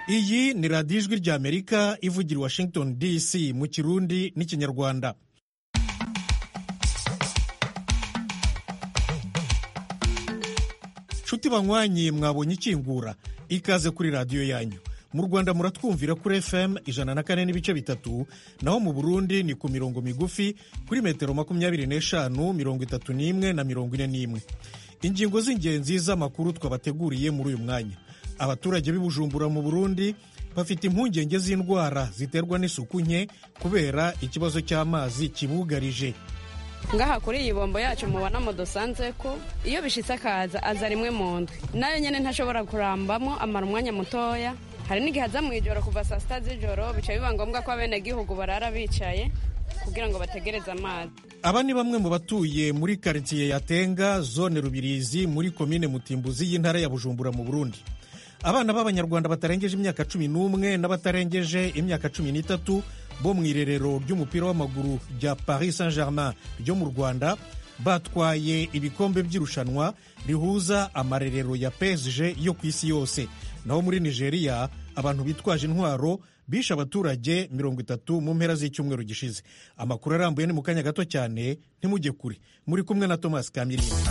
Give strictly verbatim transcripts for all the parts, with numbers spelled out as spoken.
iyi ni radiyo ijwi ry'amerika ivugira i washington D C mu kirundi n'ikinyarwanda. nshuti banywanyi, mwabonye ikingura, ikaze kuri radiyo yanyu. Mu Rwanda muratwumvira kuri F M ijana na kane n'ibice bitatu, naho mu Burundi ni ku mirongo migufi kuri metero makumyabiri n'eshanu, mirongo itatu n'imwe na mirongo ine n'imwe. Ingingo z'ingenzi z'amakuru twabateguriye muri uyu mwanya. Abaturage b'i Bujumbura mu Burundi bafite impungenge z'indwara ziterwa n'isuku nke kubera ikibazo cy'amazi kibugarije. Ngaha kuri iyi bombo yacu mubona mo dosanze ko iyo bishitse akaza aza rimwe mu ndwi, nayo nyene ntashobora kurambamo amara umwanya mutoya. Hari n'igihe aza mw'ijoro kuva saa sita z'ijoro, bica biba ngombwa ko abenegihugu barara bicaye kugira ngo bategereze amazi. Aba ni bamwe mu batuye muri quartier ya Tenga, zone Rubirizi, muri komine Mutimbuzi y'intara ya Bujumbura mu Burundi. Abana b'Abanyarwanda batarengeje imyaka cumi n'umwe n'abatarengeje imyaka cumi n'itatu bo mu irerero ry'umupira w'amaguru rya Paris Saint-Germain ryo mu Rwanda batwaye ibikombe by'irushanwa rihuza amarerero ya P S G yo ku isi yose. Naho muri Nigeria abantu bitwaje intwaro bishe abaturage mirongo itatu mu mpera z'icyumweru gishize. Amakuru arambuye ni mu kanya gato cyane, ntimujye kure. Muri kumwe na Thomas Kamilindi.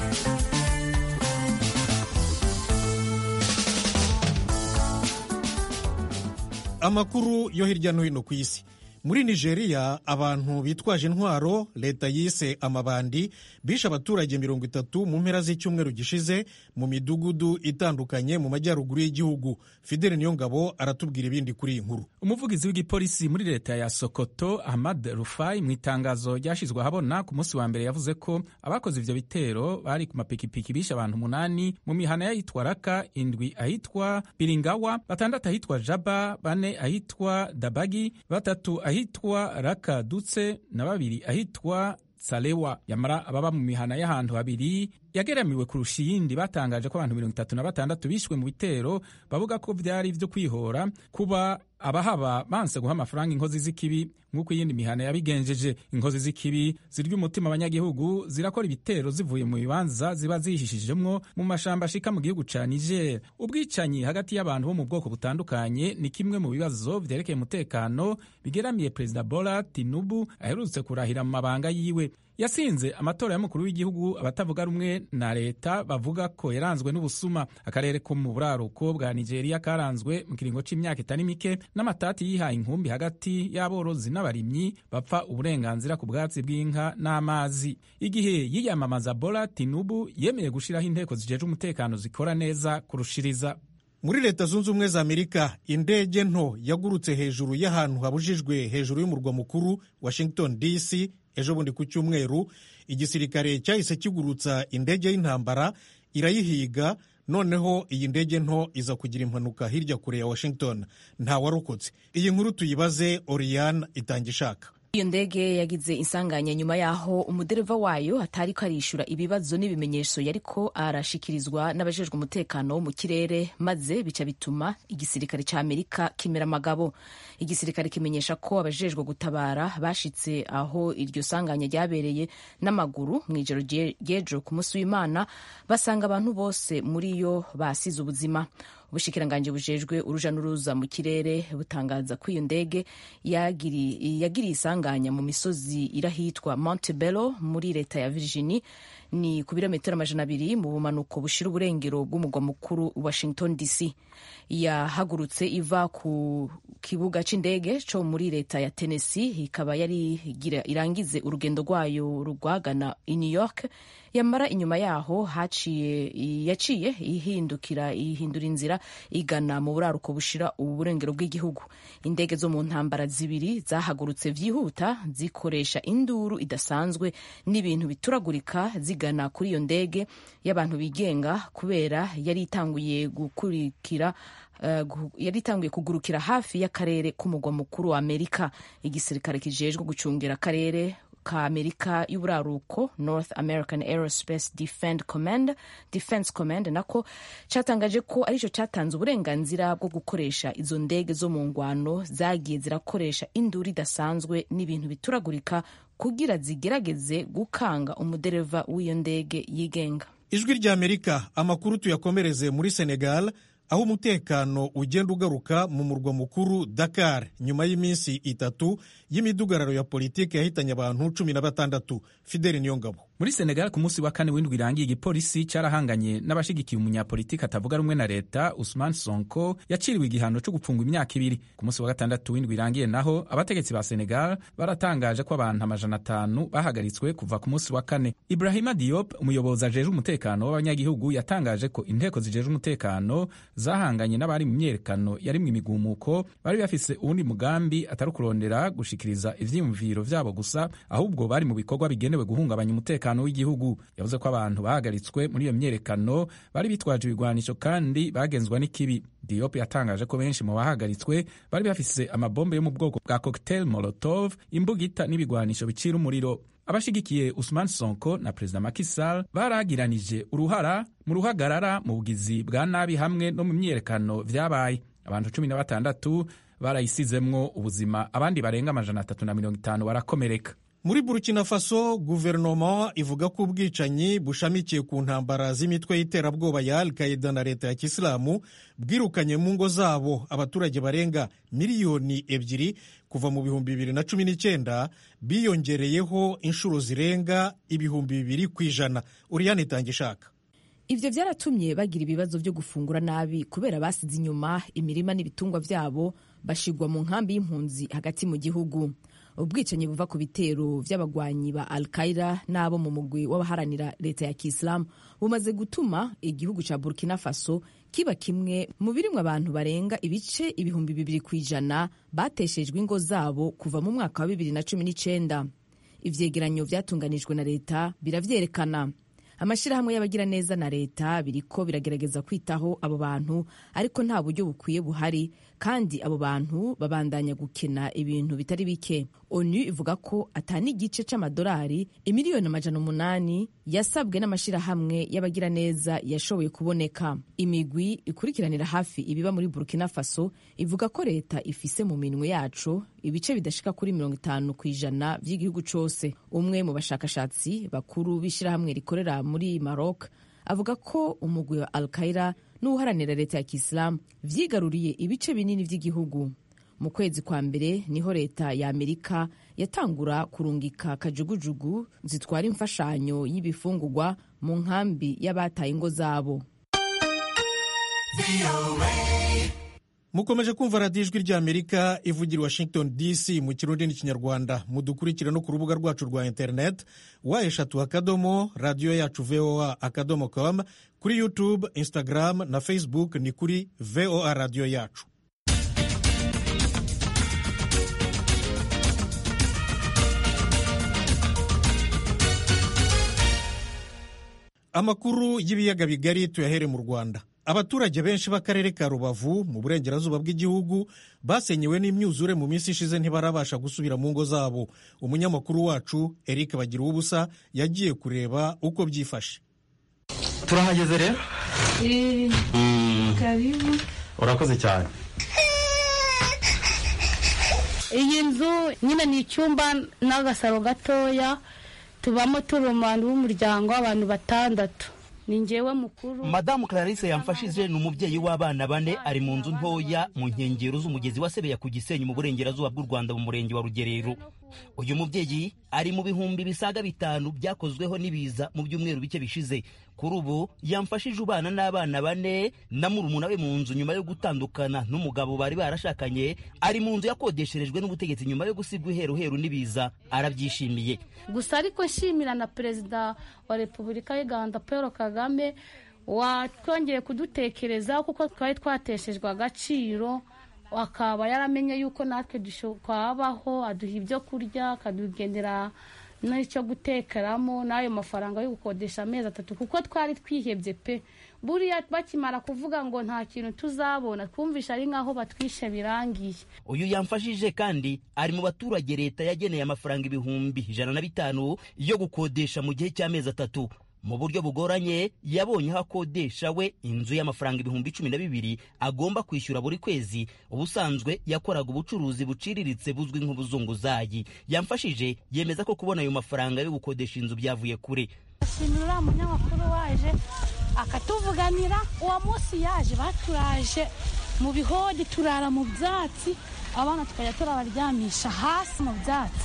Amakuru yo hirya no hino ku isi. Muri Nigeria abantu bitwaje intwaro leta yise amabandi bishe abaturage mirongo itatu mu mpera z'icyumweru gishize mu midugudu itandukanye mu majyaruguru y'igihugu. Fidel Niyongabo aratubwira ibindi kuri iyi nkuru. Umuvugizi w'igipolisi muri leta ya Sokoto, Ahmad Rufai, mu itangazo ryashizwe ahabona ku munsi wa mbere yavuze ko abakoze ivyo bitero bari ku mapikipiki bishe abantu umunani mu mihana y'ahitwa Raka, indwi ahitwa Biringawa, batandatu ahitwa Jaba, bane ahitwa Dabagi, batatu ahitwa Raka Dutse na babiri ahitwa Salewa. Yamara ababa mu mihana y'ahantu habiri yageramiwe kurusha iyindi batangaje ko abantu mirongo itatu na batandatu bishwe mu bitero, bavuga ko vyari ivyo kwihora kuba abahaba banse guha amafaranga inkozi z'ikibi nk'uko iyindi mihana yabigenjeje. Inkozi z'ikibi zirya umutima abanyagihugu zirakora ibitero zivuye mu bibanza ziba zihishijemwo mu mashamba ashika mu gihugu ca Niger. Ubwicanyi hagati y'abantu bo mu bwoko butandukanye ni kimwe mu bibazo vyerekeye umutekano bigeramiye Perezida Bola Tinubu aherutse kurahira mu mabanga yiwe. Yasinze amatora y'umukuru w'igihugu abatavuga rumwe na leta bavuga ko yaranzwe n'ubusuma. Akarere ko mu buraruko bwa Nigeria karanzwe mu kiringo c'imyaka itari mike n'amatati yihaye inkumbi hagati y'aborozi n'abarimyi bapfa uburenganzira ku bwatsi bw'inka n'amazi. Igihe yiyamamaza, Bola Tinubu yemeye gushiraho inteko zijeje umutekano zikora neza kurushiriza. Muri Leta Zunze Ubumwe za Amerika, indege nto yagurutse hejuru y'ahantu habujijwe hejuru y'umurwa mukuru Washington D C ejo bundi ku cyumweru. Igisirikare cyahise kigurutsa indege y'intambara irayihiga, noneho iyi ndege nto iza kugira impanuka hirya kure ya Washington. Nta warokotse. Iyi nkuru tuyibaze Oriane Itangishaka. Iyo ndege yagize insanganya nyuma yaho umudereva wayo atari ko arishura ibibazo n'ibimenyetso yariko arashikirizwa n'abajejwe umutekano wo mu kirere, maze bica bituma igisirikare ca Amerika kimera amagabo. Igisirikare kimenyesha ko abajejwe gutabara bashitse aho iryo sanganya ryabereye n'amaguru mw'ijoro ry'ejo ku munsi w'Imana, basanga abantu bose muri yo basize ubuzima. Ubushikiranganje bujejwe uruja n'uruza mu kirere butangaza ko iyo ndege yagiriye isanganya mu misozi irahitwa Montebello muri leta ya Virginia, ni ku birometero amajana abiri mu bumanuko bushira uburengero bw'umugwa mukuru Washington D C. Yahagurutse iva ku kibuga c'indege co muri leta ya Tennessee, ikaba yari irangize urugendo rwayo rugwagana i New York. Yamara inyuma yaho haciye yaciye ihindukira ihindura inzira igana mu buraruko bushira uburengero bw'igihugu. Indege zo mu ntambara zibiri zahagurutse vyihuta zikoresha induru idasanzwe n'ibintu bituragurika zigana kuri iyo ndege y'abantu bigenga, kubera yari itanguye gukurikira Uh, yari itanguye kugurukira hafi y'akarere k'umugwa mukuru wa Amerika. Igisirikare kijejwe gucungira akarere ka Amerika y'uburaruko, North American Aerospace Defense Command, Defense Command nako catangaje ko arico catanze uburenganzira bwo gukoresha izo ndege zo mu ngwano zagiye zirakoresha induru idasanzwe n'ibintu bituragurika kugira zigerageze gukanga umudereva w'iyo ndege yigenga. Ijwi ry'Amerika, amakuru tuyakomereze muri Senegal, aho umutekano ugenda ugaruka mu murwa mukuru Dakar nyuma y'iminsi itatu y'imidugararo ya politiki yahitanye abantu cumi na batandatu. Fideli Niyongabo. Muri Senegal ku munsi wa kane w'indwi irangiye, igipolisi carahanganye n'abashigikiye umunyapolitiki atavuga rumwe na leta Ousmane Sonko yaciriwe igihano cyo gupfungwa imyaka ibiri. Ku munsi wa gatandatu w'indwi irangiye naho abategetsi ba Senegal baratangaje ko abantu amajana atanu bahagaritswe kuva ku munsi wa kane. Ibrahima Diop, umuyobozi ajejwe umutekano w'abanyagihugu, yatangaje ko inteko zijejwe umutekano zahanganye n'abari mu myerekano yarimwe imigumuko bari bafise uwundi mugambi atari kurondera gushikiriza ivyiyumviro vyabo gusa, ahubwo bari mu bikorwa bigenewe guhungabanya umutekano w'igihugu. Yavuze ko abantu bahagaritswe muri iyo myerekano bari bitwaje ibigwanisho kandi bagenzwa n'ikibi. Diop yatangaje ko benshi mu bahagaritswe bari bafise amabombe yo mu bwoko bwa cocktail molotov, imbugita n'ibigwanisho bicira umuriro. Abashigikiye Ousmane Sonko na Perezida Macky Sall baragiranije uruhara mu ruhagarara mu bugizi bwa nabi hamwe no mu myerekano vyabaye. Abantu cumi na batandatu barayisizemwo ubuzima, abandi barenga amajana atatu na mirongo itanu barakomereka. Muri Burkina Faso, guverinoma ivuga ko ubwicanyi bushamikiye ku ntambara z'imitwe y'iterabwoba ya Al-Qaeda na leta ya Kisilamu bwirukanye mu ngo zabo abaturage barenga miliyoni ebyiri kuva mu bihumbi bibiri na cumi n'icyenda, biyongereyeho inshuro zirenga ibihumbi bibiri ku ijana. Uriyani Itangishaka. Ivyo vyaratumye bagira ibibazo vyo gufungura nabi kubera basize inyuma imirima n'ibitungwa vyabo, bashigwa mu nkambi y'impunzi hagati mu gihugu. Ubwicanyi buva ku bitero vy'abagwanyi ba Al-Qaeda n'abo mu mugwi w'abaharanira leta ya Kiislamu bumaze gutuma igihugu ca Burkina Faso kiba kimwe mu birimwe abantu barenga ibice ibihumbi bibiri kw'ijana bateshejwe ingo zabo kuva mu mwaka wa bibiri na cumi n'icenda. Ivyegeranyo vyatunganijwe na leta biravyerekana. Amashirahamwe y'abagira neza na leta biriko biragerageza kwitaho abo bantu, ariko nta buryo bukwiye buhari, kandi abo bantu babandanya gukena ibintu bitari bike. ONU ivuga ko atani igice c'amadolari imiliyoni amajana umunani yasabwe n'amashirahamwe y'abagira neza yashoboye kuboneka. Imigwi ikurikiranira hafi ibiba muri Burkina Faso ivuga ko leta ifise mu minwe yacu ibice bidashika kuri mirongo itanu kw'ijana vy'igihugu cose. Umwe mu bashakashatsi bakuru b'ishirahamwe rikorera muri Maroc avuga ko umugwi wa Al-Qaeda n'uharanira leta ya Kiislamu vyigaruriye ibice binini vy'igihugu. Mu kwezi kwa mbere niho leta ya Amerika yatangura kurungika kajugujugu zitwara imfashanyo y'ibifungurwa mu nkambi y'abataye ingo zabo. Mukomeje kumva radiyo ijwi ry'Amerika ivugira Washington D C mu Kirundi n'Ikinyarwanda. Mudukurikira no ku rubuga rwacu rwa internet wa eshatu akadomo radiyo yacu V O A akadomo com, kuri YouTube, Instagram na Facebook ni kuri V O A radiyo yacu. Amakuru y'ibiyaga bigari tuyahere mu Rwanda. Abaturage benshi b'akarere ka Rubavu mu burengerazuba bw'igihugu basenyewe n'imyuzure mu minsi ishize ntibarabasha gusubira mu ngo zabo. Umunyamakuru wacu Eric Bagira ubusa yagiye kureba uko byifashe. Turahageze rero? Eh, mm. Karibu. Urakoze cyane. Iyi nzu nyine ni icyumba n'agasaro gatoya, tubamo turi umuntu w'umuryango w'abantu batandatu. Ni njyewe mukuru. Madamu Clarisse yamfashije ni umubyeyi w'abana bane, ari mu nzu ntoya mu nkengero z'umugezi wa Sebeya ku Gisenyi mu burengerazuba bw'u Rwanda mu murenge wa Rugerero. Uyu mubyeyi ari mu bihumbi bisaga bitanu byakozweho n'ibiza mu byumweru bike bishize. Kuri ubu yamfashije ubana n'abana bane na murumuna we mu nzu nyuma yo gutandukana n'umugabo bari barashakanye. Ari mu nzu yakodesherejwe n'ubutegetsi nyuma yo gusigwa iheruheru n'ibiza. Arabyishimiye. Gusa ariko nshimira na Perezida wa Repubulika y'u Rwanda Paul Kagame watwongeye kudutekereza, kuko twari twateshejwe agaciro, akaba yaramenye yuko natwe dushokabaho, aduha ibyo kurya, akadugendera n'icyo gutekeramo, n'ayo mafaranga yo gukodesha amezi atatu, kuko twari twihebye pe. Buriya bakimara kuvuga ngo nta kintu tuzabona, twumvisha ari nkaho batwishe birangiye. Uyu yamfashije kandi ari mu baturage leta yageneye amafaranga ibihumbi ijana na bitanu yo gukodesha mu gihe cy'amezi atatu. Mu buryo bugoranye yabonye aho akodesha we inzu y'amafaranga ibihumbi cumi na bibiri agomba kwishyura buri kwezi. Ubusanzwe yakoraga ubucuruzi buciriritse buzwi nk'ubuzunguzayi. Yamfashije yemeza ko kubona ayo mafaranga yo gukodesha inzu byavuye kure. Ashimira umunyamakuru waje akatuvuganira. Uwo munsi yaje baturaje mu bihodi turara mu byatsi, abana tukajya turabaryamisha hasi mu byatsi,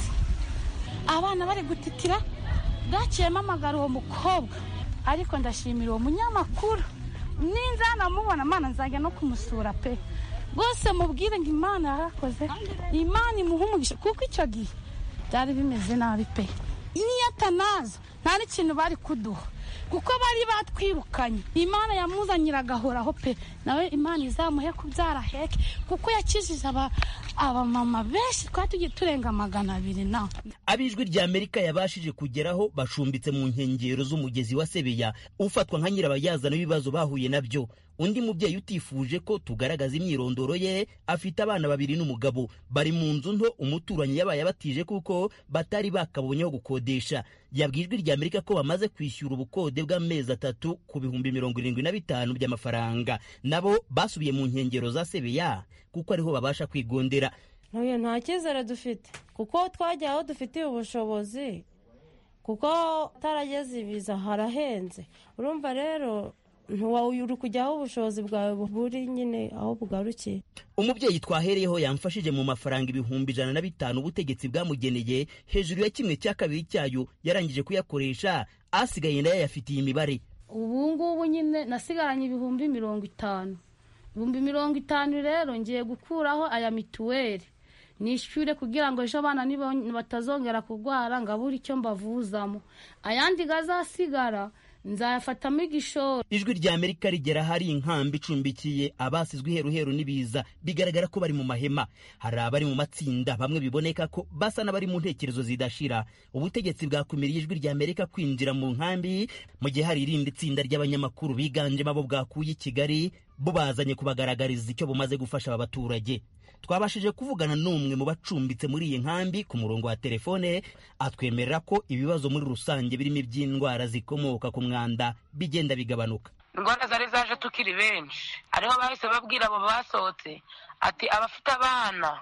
abana bari gutitira. Bwakiyemo amagara uwo mukobwa, ariko ndashimira uwo munyamakuru, ninza namubona Imana nzajya no kumusura pe rwose, mubwire ngo Imana yarakoze, Imana imuha umugisha, kuko icyo gihe byari bimeze nabi pe. Niyo atanaza nta n'ikintu bari kuduha, kuko bari batwirukanye. Imana yamuzanyira agahoraho pe, nawe Imana izamuhe kubyara heke, kuko yakijije aba abamama benshi twari tugiye turenga magana abiri. Na abijwi rya Amerika yabashije kugeraho bashumbitse mu nkengero z'umugezi wa Sebeya, ufatwa nka nyirabayazana w'ibibazo bahuye nabyo. Undi mubyeyi utifuje ko tugaragaza imyirondoro ye afite abana babiri n'umugabo, bari mu nzu nto umuturanyi yabaye abatije kuko batari bakabonyeho gukodesha. Yabwijwe rya Amerika ko bamaze kwishyura ubukode bw'amezi atatu ku bihumbi mirongo irindwi na bitanu by'amafaranga. Nabo basubiye mu nkengero za Sebeya kuko ariho babasha kwigondera. Ntuye nta cyizere dufite kuko twajya aho dufitiye ubushobozi, kuko tarageze ibiza harahenze. Urumva rero ntuwuri kujyaho ubushobozi bwawe buri nyine aho bugarukiye. Umubyeyi twahereyeho yamfashije mu mafaranga ibihumbi ijana na bitanu ubutegetsi bwamugeneye, hejuru ya kimwe cya kabiri cyayo yarangije kuyakoresha, asigaye nayo yafitiye imibare. Ubu ngubu nyine nasigaranye ibihumbi mirongo itanu. Ibihumbi mirongo itanu rero ngiye gukuraho aya mituweli nishyure kugira ngo ejo abana batazongera kurwara ngabura icyo mbavuzamo. Ayandi gazasigara nzayafatamo igishoro. Ijwi rya Amerika rigera hari inkambi icumbikiye abasizwe iheruheru n'ibiza, bigaragara ko bari mu mahema. Hari abari mu matsinda, bamwe biboneka ko basa n'abari mu ntekerezo zidashira. Ubutegetsi bwakumiriye Ijwi rya Amerika kwinjira mu nkambi, mu gihe hari irindi tsinda ry'abanyamakuru biganjemo abo bwakuye i Kigali, bo bazanye kubagaragariza icyo bumaze gufasha aba baturage. Twabashije kuvugana n'umwe mu bacumbitse muri iyi nkambi ku murongo wa telefone, atwemerera ko ibibazo muri rusange birimo iby'indwara zikomoka ku mwanda bigenda bigabanuka. Indwara zari zaje tukiri benshi, ariho bahise babwira abo basohotse ati abafite abana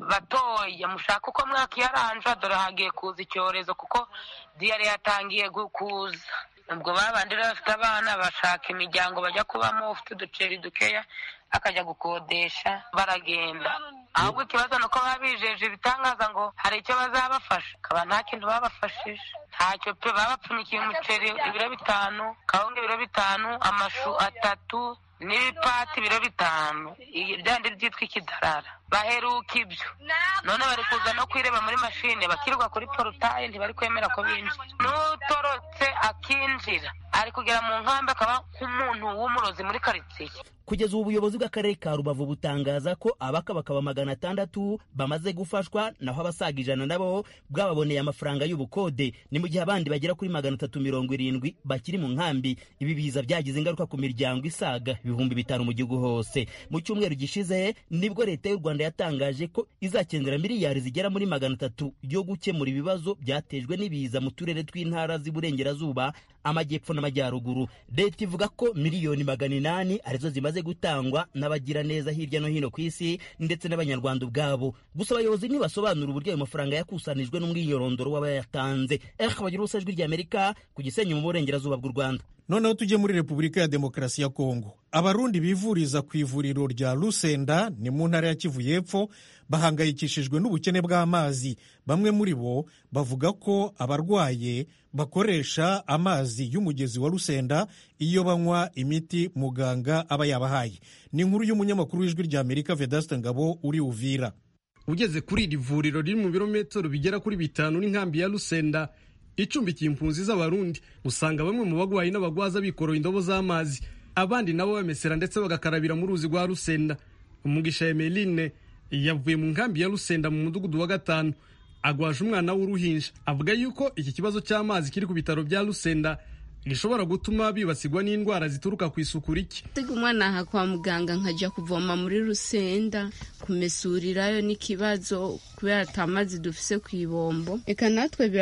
batoya mushaka uko mwakiyaranja, dore hagiye kuza icyorezo kuko diyare yatangiye kuza. Ubwo babandi bafite abana bashaka imiryango bajya kubamo, ufite uduceri dukeya akajya gukodesha baragenda. Ahubwo ikibazo nuko babijeje ibitangaza ngo hari icyo bazabafasha, kaba nta kintu babafashije. Ntacyo pe, babapfunyikiye umuceri ibiro bitanu, kawunga ibiro bitanu, amashu atatu n'ibipati ibiro bitanu, ibyandi byitwa ikidarara. Baheruka ibyo none bari kuza no kwireba muri mashine, bakirwa kuri porutaye ntibari kwemera ko binjira. N'utorotse akinjira ari kugera mu nkambi akaba nk'umuntu w'umurozi muri karitsiye. Kugeza ubu ubuyobozi bw'akarere ka Rubavu butangaza ko abakabakaba magana atandatu bamaze gufashwa, naho abasaga ijana nabo bwababoneye amafaranga y'ubukode. Ni mu gihe abandi bagera kuri magana atatu mirongo irindwi bakiri mu nkambi. Ibi biza byagize ingaruka ku miryango isaga ibihumbi bitanu mu gihugu hose. Mu cyumweru gishize nibwo leta y'u Rwanda yatangaje ko izakendera miliyari zigera muri magana atatu yo gukemura ibibazo byatejwe n'ibiza mu turere tw'intara z'iburengerazuba, amajyepfo n'amajyaruguru. Leta ivuga ko miliyoni magana inani arizo zimaze gutangwa n'abagira neza hirya no hino ku isi ndetse n'abanyarwanda ubwabo. Gusa abayobozi ntibasobanura uburyo ayo mafaranga yakusanijwe n'umwirondoro w'abayatanze. Eh, bagira ubusa Ijwi rya Amerika ku Gisenyi mu burengerazuba bw'u Rwanda. Noneho tujye muri Repubulika ya Demokarasi ya Kongo. Abarundi bivuriza ku ivuriro rya Lusenda ni mu ntara ya Kivu y'Epfo bahangayikishijwe n'ubukene bw'amazi. Bamwe muri bo bavuga ko abarwaye bakoresha amazi y'umugezi wa Lusenda iyo banywa imiti muganga aba yabahaye. Ni inkuru y'umunyamakuru w'Ijwi rya Amerika Vedaste Ngabo uri Uvira. Ugeze kuri iri vuriro riri mu birometero bigera kuri bitanu n'inkambi ya Lusenda icumbikiye impunzi z'abarundi, usanga bamwe mu bagwayi n'abagwaza bikoroye indobo z'amazi, abandi nabo bamesera ndetse bagakarabira mu ruzi rwa Lusenda. Umugisha Emeline yavuye mu nkambi ya Lusenda mu mudugudu wa gatanu, agwaje umwana w'uruhinja. Avuga yuko iki kibazo cy'amazi kiri ku bitaro bya Lusenda gishobora gutuma bibasigwa n'indwara zituruka ku isuku rike. Umwana aha kwa muganga nkajya kuvoma muri Lusenda, kumesurirayo n'ikibazo kubera atamazi dufise ku ibombo. Eka natwe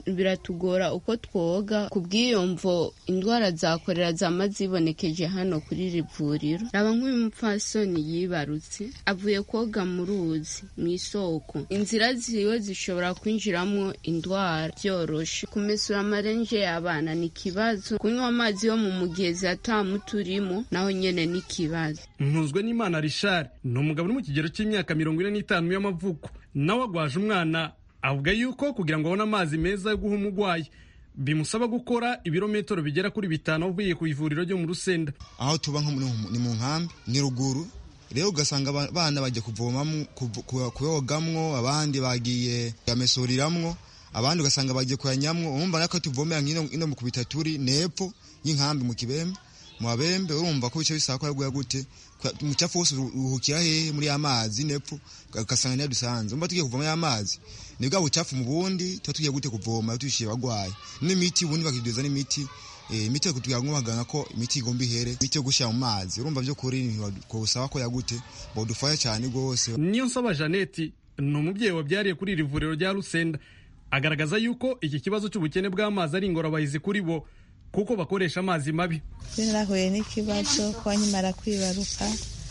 biratugora uko twoga ku bw'iyo mvo indwara za korera zama zibonekeje hano kuri iri vuriro. Raba nk'uyu mupfasoni yibarutse avuye koga mu ruzi mu isoko, inzira ziwe zishobora kwinjiramwo indwara byoroshe. Kumesura amarenje y'abana ni ikibazo, kunywa amazi yo mu mugezi atamuturimo naho nyene ni ikibazo. Ntuzwe n'Imana Richard ni umugabo uri mu kigero cy'imyaka mirongo ine n'itanu y'amavuko, nawe agwaje umwana. Avuga yuko kugira ngo abone amazi meza yo guha umurwayi bimusaba gukora ibirometero bigera kuri bitanu avuye ku ivuriro ryo mu Rusenda. Aho tuba nko ni mu nkambi ni ruguru, rero ugasanga abana bajya kuvomamo kuyogamwo, abandi bagiye yamesuriramwo, abandi ugasanga bagiye kuyanyamwo. Urumva nako tuvomera nkino ino mu kubitaturi nepfo y'inkambi mu Kibembe mu Abembe. Urumva ko bice bisaka yaguye gute umucafu wose uruhukira he muri amazi nepfo, ugasanga niyo dusanze. Urumva tugiye kuvoma amazi nibwa bucafu mu bundi tugiye gute kuvoma tushiye bagwaye n'imiti, ubundi bakiduza n'imiti imiti yo kutugira ngo bagana ko imiti igomba ihere, imiti yo gushya mu mazi. Urumva byo kuri ko usaba ko yagute bodufaya cyane gose. Niyo nsaba Janeti ni umubyeyi wabyariye kuri iri vuriro rya Rusenda, agaragaza yuko iki kibazo cy'ubukene bw'amazi ari ingorabahizi kuri bo kuko bakoresha amazi mabi. Narahuye n'ikibazo kwa nyimara kwibaruka,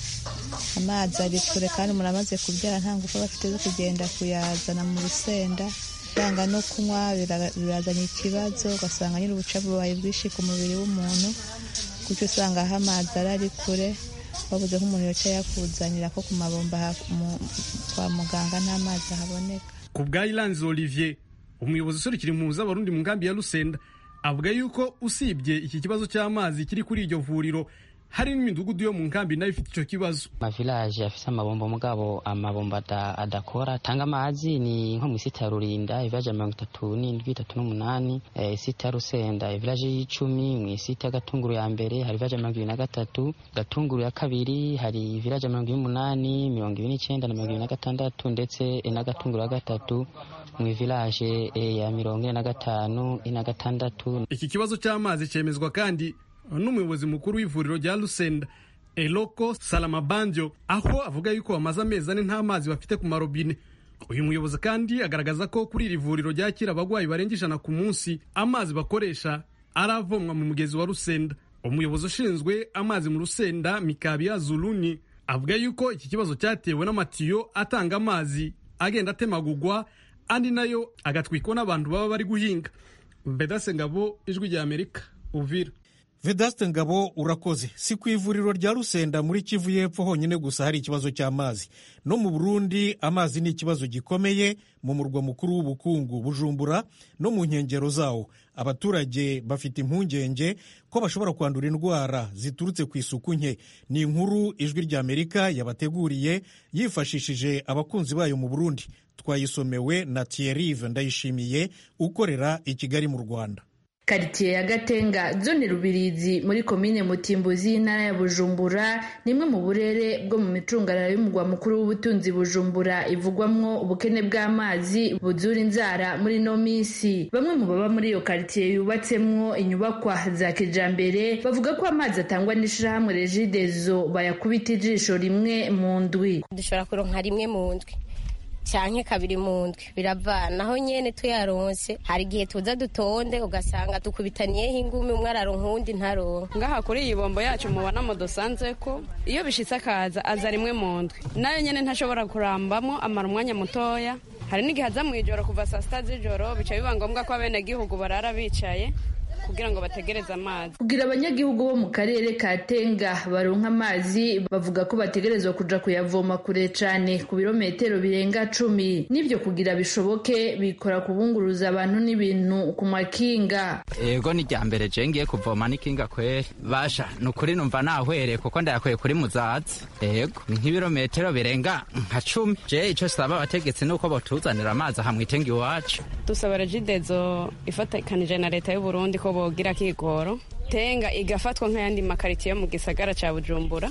amazi ari kure kandi muramaze kubyara nta ngufu bafite zo kugenda kuyazana mu Rusenda, cyangwa no kunywa birazanye ikibazo. Ugasanga nyine ubucafu bubaye bwinshi ku mubiri w'umuntu, kuko usanga aho amazi ari kure babuze nk'umuntu yoca yakuzanira ko ku mabomba kwa muganga nta mazi ahaboneka. Ku bwa Iranzi Olivier, umuyobozi userukira impunzi z'Abarundi mu nkambi ya Rusenda, avuga yuko usibye iki kibazo cy'amazi kiri kuri iryo vuriro hari n'imidugudu yo mu nkambi nayo ifite icyo kibazo. Ma village afise amabombo mugabo amabomba adakora tanga amazi ni nko mu site ya Rurinda village mirongo itatu n'indwi itatu n'umunani, eh, site ya Rusenda village y'icumi, mu site ya Gatunguru ya mbere hari village mirongo ibiri na gatatu, Gatunguru ya kabiri hari village mirongo ibiri n'umunani, mirongo ibiri n'icyenda na mirongo ibiri na gatandatu, ndetse na Gatunguru ya gatatu mu village eh, ya mirongo ine na gatanu ina gatandatu. Iki kibazo cy'amazi cyemezwa kandi n'umuyobozi mukuru w'ivuriro rya Rusenda Eloko Salamabanjo, aho avuga yuko bamaze amezi ane nta mazi bafite ku marobine. Uyu muyobozi kandi agaragaza ko kuri iri vuriro ryakira abagwayi barenga ijana ku munsi amazi bakoresha aravomwa mu mugezi wa Rusenda. Umuyobozi ushinzwe amazi mu Rusenda Mikabia Zuluni avuga yuko iki kibazo cyatewe n'amatiyo atanga amazi agenda atemagugwa, andi nayo agatwikwa n'abantu baba bari guhinga. Vedaste Ngabo, Ijwi rya Amerika, Uvira. Vedaste Ngabo, urakoze. Si ku ivuriro rya Rusenda muri Kivu y'Epfo honyine gusa hari ikibazo cy'amazi. No mu Burundi amazi ni ikibazo gikomeye, mu murwa mukuru w'ubukungu Bujumbura no mu nkengero zawo. Abaturage bafite impungenge ko bashobora kwandura indwara ziturutse ku isuku nke. Ni inkuru Ijwi rya Amerika yabateguriye yifashishije abakunzi bayo mu Burundi. Twayisomewe na Thierry Ndayishimiye ukorera i Kigali mu Rwanda. Karitiye ya Gatenga zone Rubirizi muri komine Mutimbuzi y'intara ya Bujumbura nimwe mu burere bwo mu micungararo y'umugwa mukuru w'ubutunzi Bujumbura ivugwamwo ubukene bw'amazi buzura inzara muri no minsi. Bamwe mu baba muri iyo karitiye yubatsemwo inyubakwa za kijambere bavuga ko amazi atangwa n'ishirahamwe Regideso bayakubita ijisho rimwe mu ndwi. Dushobora kuronka rimwe mu ndwi cyanke kabiri mu ndwi, biravana aho nyene tuyaronse. Hari igihe tuza dutonde ugasanga tukubitaniyeho ingumi, umwe araronka uwundi ntaronka. Ngaha kuri iyi bombo yacu mubonamo dusanze ko iyo bishitse akaza aza rimwe mu ndwi, nayo nyene ntashobora kurambamo amara umwanya mutoya. Hari n'igihe aza mw'ijoro kuva saa sita z'ijoro, bica biba ngombwa ko abenegihugu barara bicaye kugira ngo bategereze amazi. Kugira abanyagihugu bo mu karere ka Tenga baronka amazi bavuga ko bategerezwa kuja kuyavoma kure cane ku birometero birenga cumi. Nivyo kugira bishoboke bikora kubunguruza abantu n'ibintu ku makinga. Ego ni ryambere je ngiye kuvoma n'ikinga kweri. Basha nukuri numva nahwere kuko ndayakweye kuri Muzazi. Ego nk'ibirometero birenga nka cumi. Je ico saba abategetsi nuko botuzanira amazi hamwe Tenga iwacu. Dusaba Regideso ifatakanije na leta y'u Burundi ko bogira kigoro Tenga igafatwa nk'ayandi makaritiye mu gisagara ca Bujumbura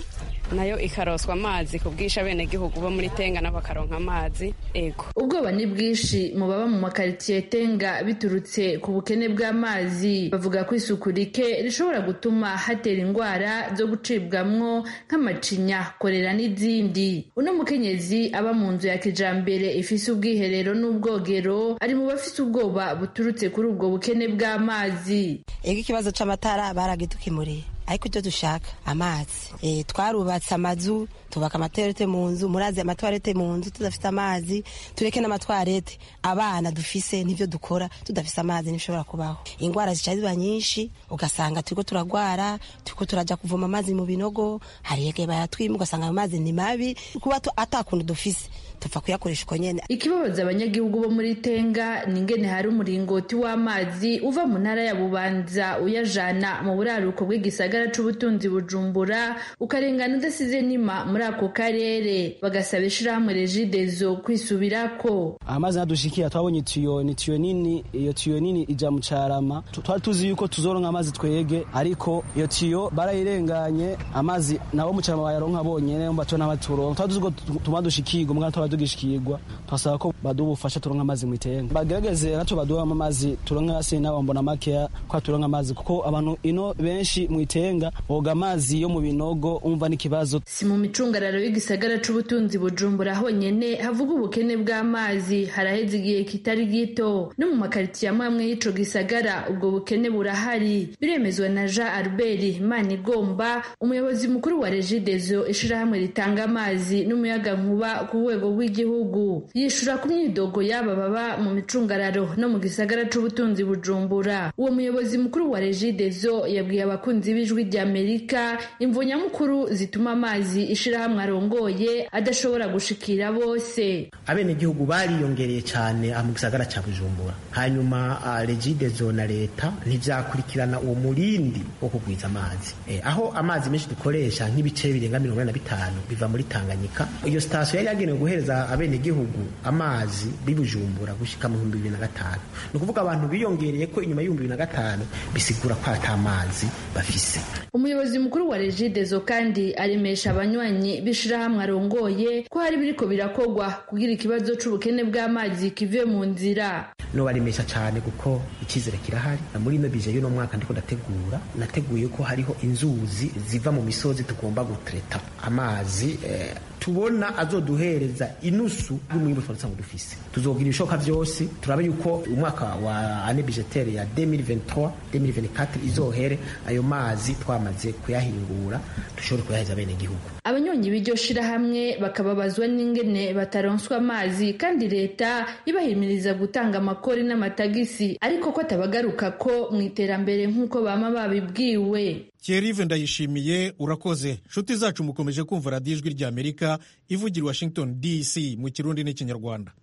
nayo ikaroswa amazi ku bwisha bene gihugu bo muri Tenga nabo bakaronka amazi. Ego ubwoba ni bwishi mu baba mu makaritiye Tenga biturutse ku bukene bw'amazi. Bavuga ko isuku rike rishobora gutuma hatera indwara zo gucibwamwo nk'amacinya, korera n'izindi. Uno mukenyezi aba mu nzu ya kijambere ifise ubwiherero n'ubwogero ari mu bafise ubwoba buturutse kuri ubwo bukene bw'amazi. Ego ikibazo c'amatara baragitukimuriye, ariko icyo dushaka amazi. E, twarubatse amazu tubaka amaterete mu nzu, murazi amatwarete mu nzu tudafite amazi, tureke n'amatwarete. Abana dufise nivyo dukora tudafise amazi nishobora kubaho. Ingwara zica ziba nyinshi, ugasanga turiko turagwara, turiko turaja kuvoma amazi mu binogo, hari yege bayatwima ugasanga ayo mazi ni mabi, kuba atakuntu dufise tupfa kuyakoresha uko nyene. Ikibabaza abanyagihugu bo muri Tenga ningene hari umuringoti w'amazi uva mu ntara ya Bubanza uyajana mu buraruko bw'igisagara c'ubutunzi Bujumbura ukarengana udasize nima muri ako karere. Bagasaba ishirahamwe Regideso kwisubirako. Amazi nadushikiye twabonye tiyo ni tiyo nini, iyo tiyo nini ija mu Carama. Twari tuzi yuko tuzoronka amazi twege, ariko iyo tiyo barayirenganye, amazi nabo mu Carama bayaronka bonyene mba tona baturonka. Twari tuzi ko tumadushikirwa mugana twabadugishikirwa. Twasaba ko badubufasha turonka amazi mu Tenga. Bagerageze naco baduha amazi turonka hasi nabo mbona makeya kwa turonka amazi, kuko abantu ino benshi mu Tenga boga amazi yo mu binogo umva n'ikibazo. Si mu micungararo y'igisagara c'ubutunzi Bujumbura honyene havuga ubukene bw'amazi, haraheze igihe kitari gito no mu makaritiye amwe y'ico gisagara ubwo bukene burahari. Biremezwa na Jean Albert Manigomba, umuyobozi mukuru wa Regideso, ishirahamwe ritanga amazi n'umuyaga nkuba ku rwego rw'igihugu. Yishura ku myidogo y'aba baba mu micungararo no mu gisagara c'ubutunzi Bujumbura. Uwo muyobozi mukuru wa Regideso yabwiye abakunzi b'ijwi rya Amerika imvo nyamukuru zituma amazi ishirahamwe arongoye adashobora gushikira bose. Abene gihugu bariyongereye cyane mu gisagara ca Bujumbura, hanyuma uh, Regideso na leta ntivyakurikirana uwo murindi wo kugwiza amazi. Eh, aho amazi menshi dukoresha nk'ibice birenga mirongo ine na bitanu biva muri Tanganyika. Iyo station yari yagenewe guhereza abene gihugu amazi bibujumbura gushika mu bihumbi bibiri na gatanu. Ni ukuvuga abantu biyongereye ko inyuma y'ibihumbi bibiri na gatanu bisigura ko ata amazi bafise. Umuyobozi mukuru wa Regideso kandi aremesha abanywanyi bishirahamwe arongoye ko hari biriko birakogwa kugira ikibazo c'ubukene bw'amazi kive mu nzira. No baremesha cyane kuko ikizere kirahari. Muri ino bije y'uno mwaka ndiko ndategura nateguye ko hariho inzuzi ziva mu misozi tugomba gutreta amazi eh, tubona azoduhereza inusu y'umwimbu twasanzwe dufise. Tuzogira ibishoka vyose turabe yuko umwaka wa année budgétaire ya deux mille vingt-trois deux mille vingt-quatre izohere ayo mazi twamaze kuyahingura dushobore kuyaheza bene gihugu. Abanyonyi b'iryo shirahamwe bakababazwa n'ingene bataronswa amazi kandi leta ibahimiriza gutanga amakori n'amatagisi, ariko ko atabagaruka ko mu iterambere nk'uko bama babibwiwe. Thierry Ndayishimiye urakoze. Nshuti zacu mukomeje kumva radiyo ijwi rya Amerika ivugira Washington D C mu Kirundi n'Ikinyarwanda.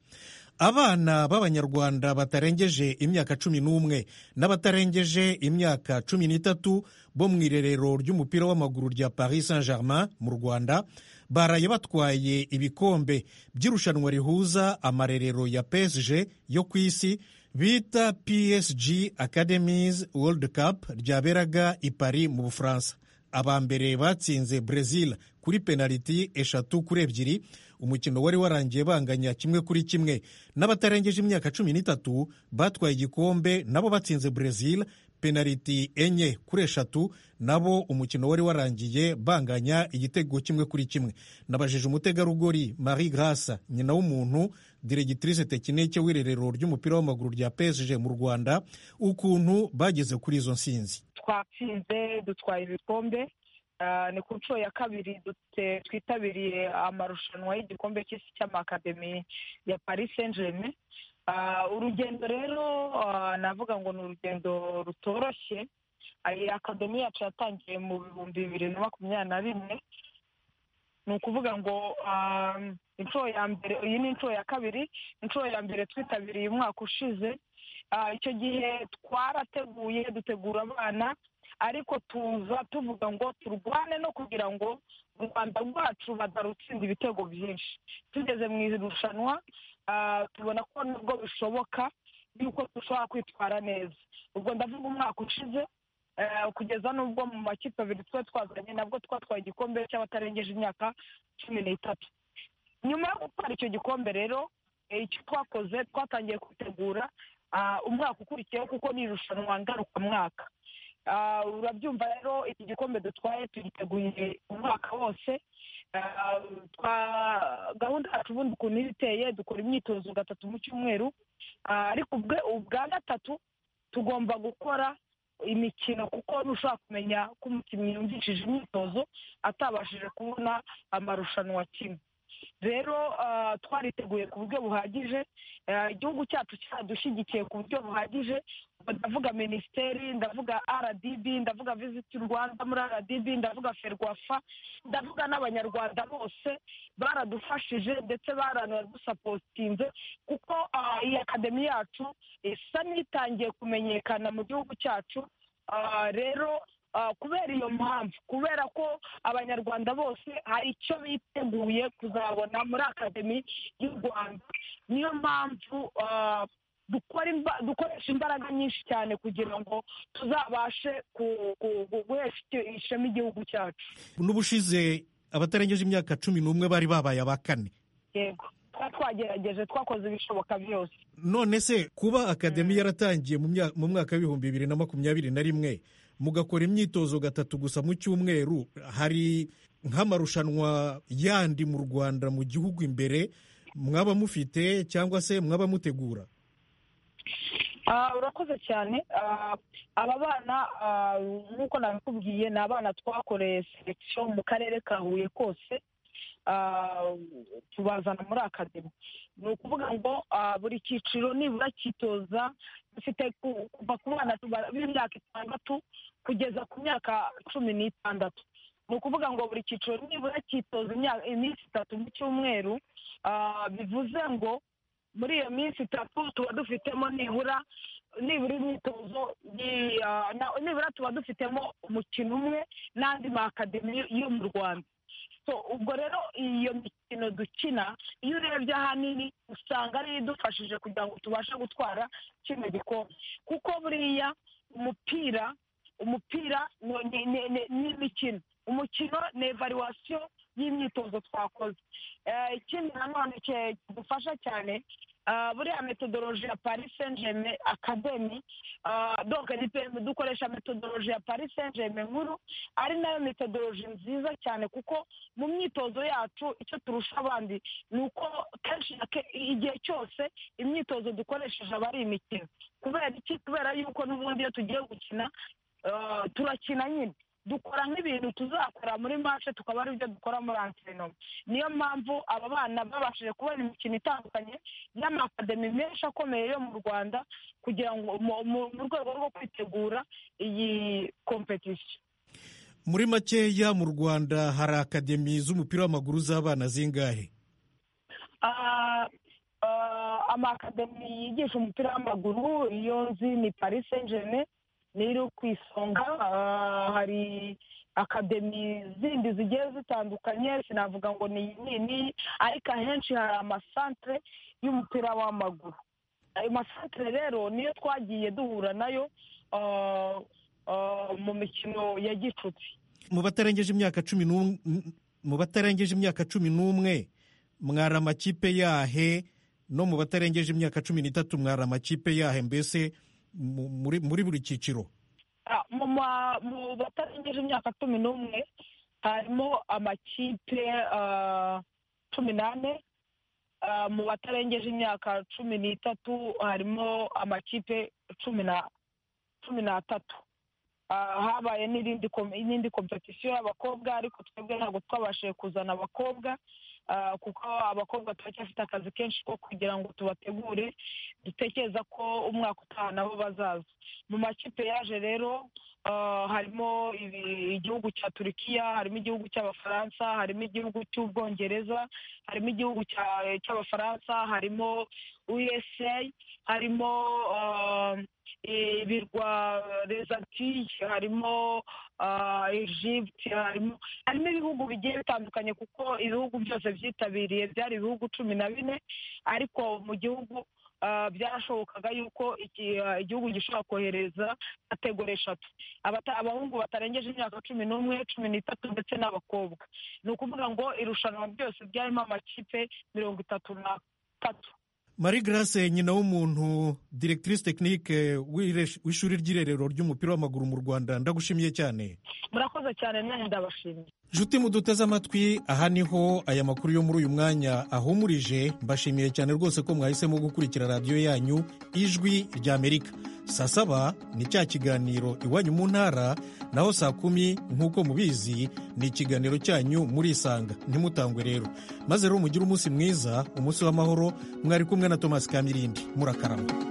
Abana b'Abanyarwanda batarengeje imyaka cumi n'umwe n'abatarengeje imyaka cumi n'itatu bo mu irerero ry'umupira w'amaguru rya Paris Saint-Germain mu Rwanda baraye batwaye ibikombe by'irushanwa rihuza amarerero ya P S G yo ku isi bita P S G Academies World Cup ryaberaga i Paris mu Bufaransa. Aba mbere batsinze Brazil kuri penaliti eshatu kuri ebyiri, umukino wari warangiye banganya kimwe kuri kimwe. N'abatarengeje imyaka cumi n'itatu batwaye igikombe nabo batsinze Brazil penaliti enye kuri eshatu, nabo umukino wari warangiye banganya igitego kimwe kuri kimwe. Nabajije umutegarugori Marie Grace nyina w'umuntu, diregitrise tekinike w'irerero ry'umupira w'amaguru rya P S G mu Rwanda, ukuntu bageze kuri izo nsinzi. Twatsinze dutwaye ibikombe. Uh, ni ku nshuro ya kabiri twitabiriye amarushanwa y'igikombe cy'isi cy'amakademi ya Paris Saint-Germain. Uh, urugendo rero uh, navuga ngo ni urugendo rutoroshye. Iyi akademi yacu yatangiye mu bihumbi bibiri na makumyabiri na rimwe. Ni ukuvuga ngo uh, inshuro ya mbere, iyi ni inshuro ya kabiri. Inshuro ya mbere twitabiriye umwaka ushize. Uh, icyo gihe twarateguye dutegura abana, ariko tuza tuvuga ngo turwane no kugira ngo u Rwanda rwacu badarutsinda ibitego byinshi. Tugeze mu irushanwa uh, tubona ko nubwo bishoboka yuko dushobora kwitwara neza. Ubwo ndavuga umwaka ushize kugeza n'ubwo mu makipe abiri twe twazanye nabwo twatwaye igikombe cy'abatarengeje imyaka cumi n'itatu. Nyuma yo gutwara icyo gikombe rero icyo twakoze twatangiye kwitegura umwaka ukurikiyeho kuko ni irushanwa ngarukamwaka. Urabyumva rero iki gikombe dutwaye tugiteguye umwaka wose. Gahunda yacu ubundi ukuntu iba iteye, dukora imyitozo gatatu mu cyumweru, ariko ubwa gatatu tugomba gukora imikino kuko ntushobora kumenya ko umukinnyi yumvishije imyitozo atabashije kubona amarushanwa kimwe. Rero twariteguye ku buryo buhagije, igihugu cyacu cyadushyigikiye ku buryo buhagije. Ndavuga minisiteri, ndavuga R D B, ndavuga Visit Rwanda muri R D B, ndavuga Ferwafa, ndavuga n'abanyarwanda bose baradufashije ndetse baranadusapotinze kuko iyi akademi yacu isa n'itangiye kumenyekana mu gihugu cyacu. Rero kubera iyo mpamvu, kubera ko abanyarwanda bose hari icyo biteguye kuzabona muri akademi y'u Rwanda, niyo mpamvu dukoresha imbaraga nyinshi cyane kugira ngo tuzabashe guhesha ishema igihugu cyacu. N'ubushize abatarengeje imyaka cumi n'umwe bari babaye aba kane. Yego, twagerageje, twakoze ibishoboka byose. None se kuba akademi yaratangiye mu mwaka w'ibihumbi bibiri na makumyabiri na rimwe mugakora imyitozo gatatu gusa mu cyumweru, hari nk'amarushanwa yandi mu Rwanda mu gihugu imbere mwaba mufite cyangwa se mwaba mutegura? Urakoze cyane. Aba bana nk'uko nabikubwiye ni abana twakoreye selection mu karere ka Huye kose, tubazana muri akademi. Ni ukuvuga ngo buri cyiciro nibura cyitoza dufite kuva ku bana b'imyaka itandatu kugeza ku myaka cumi n'itandatu. Ni ukuvuga ngo buri cyiciro nibura cyitoza iminsi itatu mu cyumweru, bivuze ngo muri iyo minsi itatu tuba dufitemo nibura nibura imyitozo, nibura tuba dufitemo umukino umwe n'andi makademi yo mu Rwanda. So ubwo rero iyo mikino dukina iyo urebye ahanini usanga ari idufashije kugira ngo tubashe gutwara kino gikombe, kuko buriya umupira umupira ni imikino, umukino ni evaluation y'imyitozo twakoze. Ikindi nanone kidufasha cyane, buriya metodoloji ya Paris Saint-Germain Academy, donc dukoresha metodoloji ya Paris Saint-Germain nkuru, ari nayo metodoloji nziza cyane kuko mu myitozo yacu icyo turusha abandi ni uko kenshi igihe cyose imyitozo dukoresheje aba ari imikino. Kubera iki? Kubera yuko n'ubundi iyo tugiye gukina turakina nyine, dukora nk'ibintu tuzakora muri match tukaba ari byo dukora muri entraînement. Niyo mpamvu aba bana babashije kubona imikino itandukanye y'amakademi menshi akomeye yo mu Rwanda kugira ngo mu rwego rwo kwitegura iyi competition. Muri makeya mu Rwanda hari akademi z'umupira w'amaguru z'abana zingahe? Amakademi yigisha umupira w'amaguru iyo nzi ni Paris Saint-Germain, niri ku isonga. Hari akademi zindi zigiye zitandukanye, sinavuga ngo ni nini, ariko ahenshi hari amasantere y'umupira w'amaguru. Ayo masantere rero niyo twagiye duhura nayo mu mikino ya gicuti. Mu batarengeje imyaka cumi n'umwe mu batarengeje imyaka cumi n'umwe mwari amakipe yahe, no mu batarengeje imyaka cumi n'itatu mwari amakipe yahe, mbese muri buri cyiciro? Mu batarengeje imyaka cumi n'umwe harimo amakipe cumi n'ane, mu batarengeje imyaka cumi n'itatu harimo amakipe cumi n'atatu. Habaye n'indi kompetisiyo y'abakobwa, ariko twebwe ntabwo twabashije kuzana abakobwa kuko abakobwa turacyafite akazi kenshi ko kugira ngo tubategure, dutekereza ko umwaka utaha nabo bazaza. Mu makipe yaje rero harimo igihugu cya Turukiya, harimo igihugu cy'Abafaransa, harimo igihugu cy'Ubwongereza, harimo igihugu cy'Abafaransa, harimo U S A, harimo ibirwa Rezati, harimo Egypte, harimo harimo ibihugu bigiye bitandukanye kuko ibihugu byose byitabiriye byari ibihugu cumi na bine, ariko mu gihugu byarashobokaga yuko igihugu gishobora kohereza kategori eshatu, abahungu batarengeje imyaka cumi n'umwe, cumi n'itatu ndetse n'abakobwa. Ni ukuvuga ngo irushanwa byose ryarimo amakipe mirongo itatu na tatu. Marie Grace nyina w'umuntu, directrice technique w'ishuri ry'irerero ry'umupira w'amaguru mu Rwanda, ndagushimiye cyane. Murakoze cyane, nanjye ndabashimiye. Juti muduteze amatwi, aha niho aya makuru yo muri uyu mwanya ahumurije. Mbashimiye cyane rwose ko mwahisemo gukurikira radiyo yanyu Ijwi ry'Amerika. Saa saba ni cya kiganiro Iwanyu mu Ntara, naho saa kumi nk'uko mubizi ni ikiganiro cyanyu Murisanga. Ntimutangwe rero, maze rero mugire umunsi mwiza, umunsi w'amahoro. Mwari kumwe na Thomas Kamirindi. Murakarama.